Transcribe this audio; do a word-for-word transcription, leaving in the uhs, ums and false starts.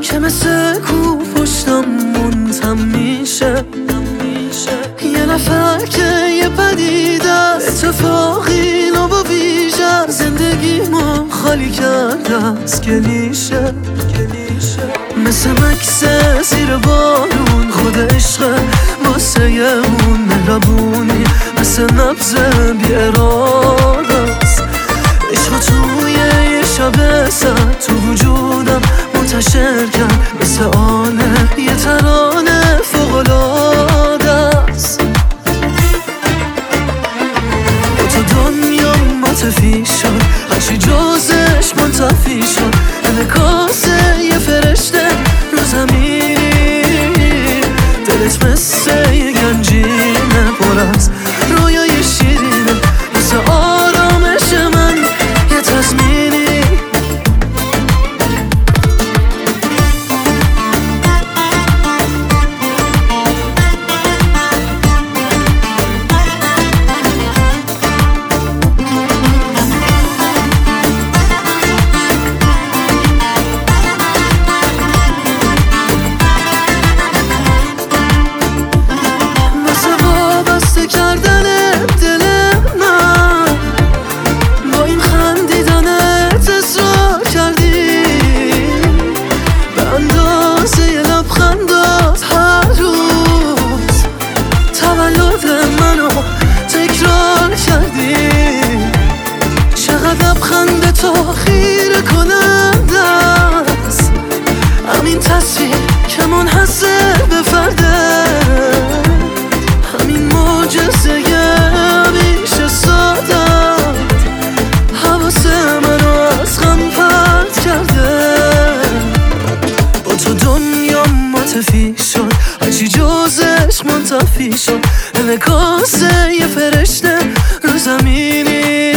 که مثل کو پشتم منتم میشه. یه نفر که یه پدیده اتفاقی نو با ویژه زندگیمو خالی کرده از کلیشه. مثل مکس زیر بارون خود عشق واسه اون مهربونی مثل نبض بی اراده است. عشق توی یه شب سر تو وجودم منتشر کرد مثل آنه یه ترانه فوق‌العاده است. با تو دنیا متفی شد هرچی جزش منتفی شد. انعکاس یه فرشته رو زمینی دلت مثل یه گنجینه پر از رویای شیرینه مثل آرامش من یه تضمینی. لبخند تو خیره کننده است. همین تصویر که منحصر به فرده، همین معجزه همیشه ساده حواس منو از غم پرت کرده. با تو دنیا متفی شد هرچی جزش منتفی شد. انعکاس یه فرشته رو زمینی